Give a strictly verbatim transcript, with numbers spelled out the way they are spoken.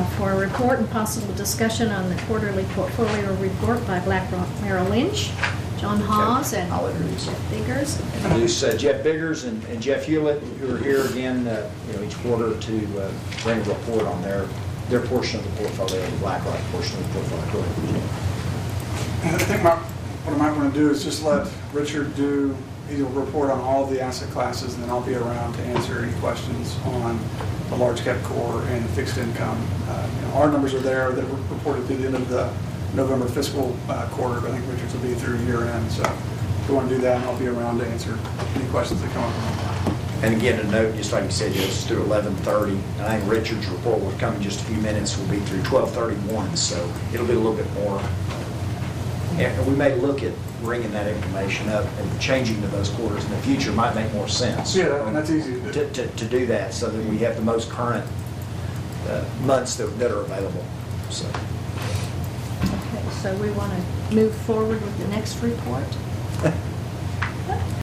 uh, for a report and possible discussion on the quarterly portfolio report by BlackRock Merrill Lynch. John Hawes and I'll introduce Jeff Biggers. Introduce uh, Jeff Biggers and, and Jeff Hewlett, who are here again, uh, you know, each quarter to uh, bring a report on their their portion of the portfolio, the BlackRock portion of the portfolio. Go ahead. And I think my, what I might want to do is just let Richard do, he'll report on all of the asset classes, and then I'll be around to answer any questions on the large cap core and fixed income. Uh, you know, our numbers are there that were reported through the end of the November fiscal uh, quarter, but I think Richard's will be through year end. So if you want to do that, I'll be around to answer any questions that come up. And again, a note, just like you said, it's through eleven thirty. And I think Richard's report will come in just a few minutes. Will be through twelve thirty-one, so it'll be a little bit more. And we may look at bringing that information up and changing to those quarters in the future. Might make more sense. Yeah, and that's easy to do. To, to, to do that, so that we have the most current uh, months that, that are available. So. Okay, so we want to move forward with the next report.